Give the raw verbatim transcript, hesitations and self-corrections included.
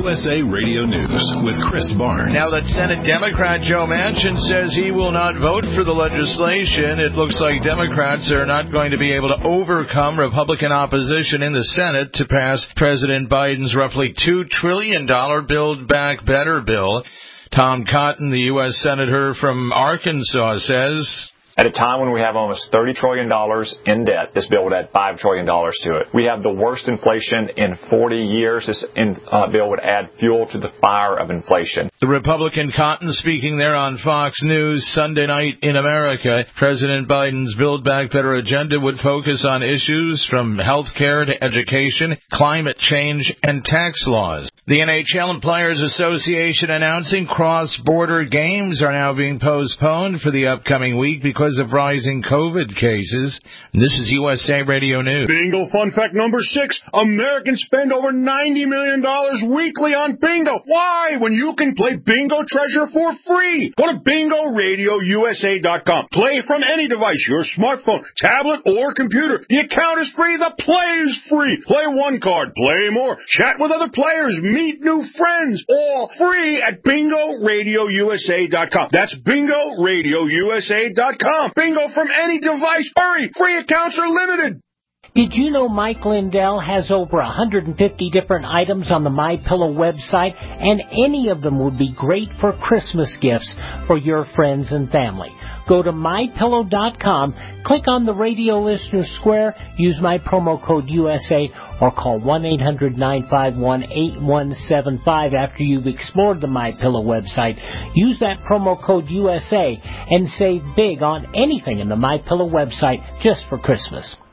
U S A Radio News with Chris Barnes. Now that Senate Democrat Joe Manchin says he will not vote for the legislation, it looks like Democrats are not going to be able to overcome Republican opposition in the Senate to pass President Biden's roughly two trillion dollars Build Back Better bill. Tom Cotton, the U S Senator from Arkansas, says, at a time when we have almost thirty trillion dollars in debt, this bill would add five trillion dollars to it. We have the worst inflation in forty years. This in, uh, bill would add fuel to the fire of inflation. The Republican Cotton speaking there on Fox News Sunday night in America. President Biden's Build Back Better agenda would focus on issues from health care to education, climate change, and tax laws. The N H L and Players Association announcing cross-border games are now being postponed for the upcoming week because of rising COVID cases. This is U S A Radio News. Bingo fun fact number six. Americans spend over ninety million dollars weekly on bingo. Why? When you can play Bingo Treasure for free. Go to bingo radio u s a dot com. Play from any device, your smartphone, tablet, or computer. The account is free. The play is free. Play one card. Play more. Chat with other players. Meet new friends. All free at bingo radio u s a dot com. That's bingo radio u s a dot com. Bingo from any device. Hurry! Free accounts are limited. Did you know Mike Lindell has over one hundred fifty different items on the MyPillow website, and any of them would be great for Christmas gifts for your friends and family? Go to my pillow dot com, click on the radio listener square, use my promo code U S A, or call one eight hundred nine five one eight one seven five after you've explored the MyPillow website. Use that promo code U S A and save big on anything in the MyPillow website just for Christmas.